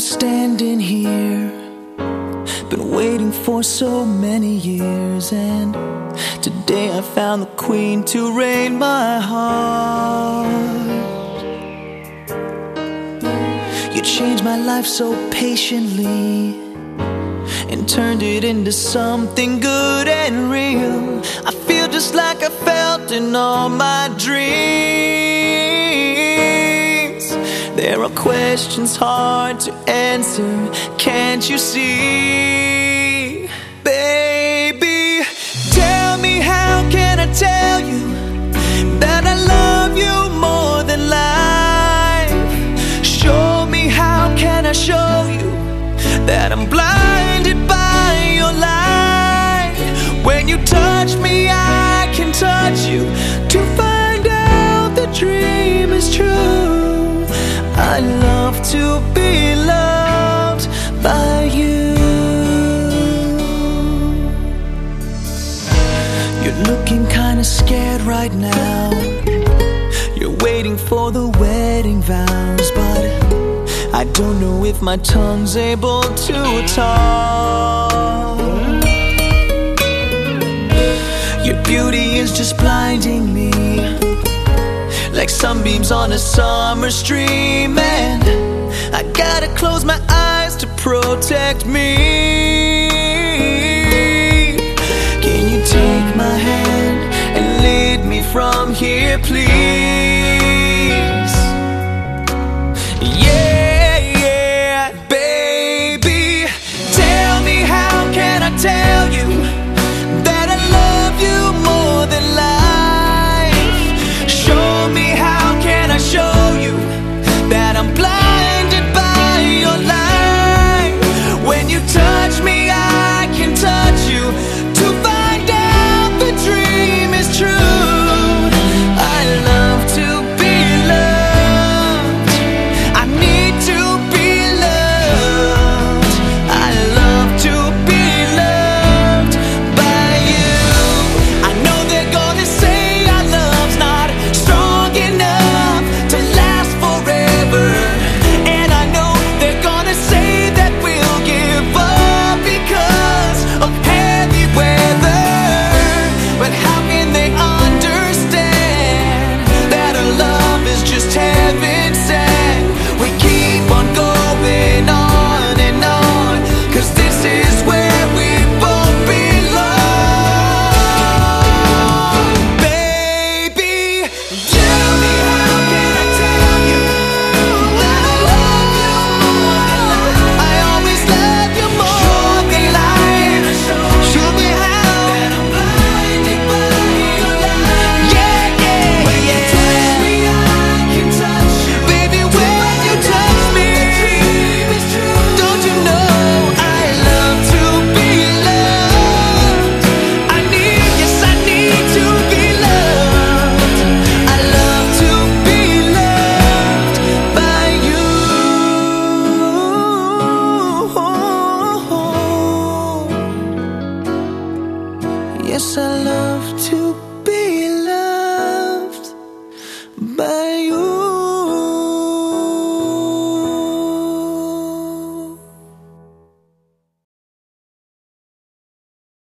standing here, been waiting for so many years, and today I found the queen to reign my heart. You changed my life so patiently and turned it into something good and real. I feel just like I felt in all my dreams. There are questions hard to answer, can't you see? Baby, tell me, how can I tell you that I love you more than life? Show me, how can I show you that I'm blinded by your light? When you touch me, I can touch you to find out the dream is true. I love to be loved by you. You're looking kinda scared right now. You're waiting for the wedding vows, but I don't know if my tongue's able to talk. Your beauty is just blinding me, like sunbeams on a summer stream, and I gotta close my eyes to protect me. Can you take my hand and lead me from here, please? Yeah, yeah, baby, tell me, how can I tell you that I love you more than life? Show me, how can I show you that I'm blinded by your light? When you touch me, I can touch you to find out the dream is true. I love to be loved, I need to be loved, I love to be loved by you. I know they're gonna say our love's not strong enough to last forever, and I know they're gonna say that we'll give up because of heavy weather. But how can they understand that our love is just heaven sent? We keep on going on and on, 'cause this is where we both belong. Baby, tell me, how can I tell you that I love you more than life? I always love you more than life. Show me how that I'm blinded by your light. Yeah, yeah, when you touch me, I can touch you. Baby, when you touch me, don't you know I love to be loved? I need, yes, I need to be loved. I love to be loved by you. Yes, I love to be loved.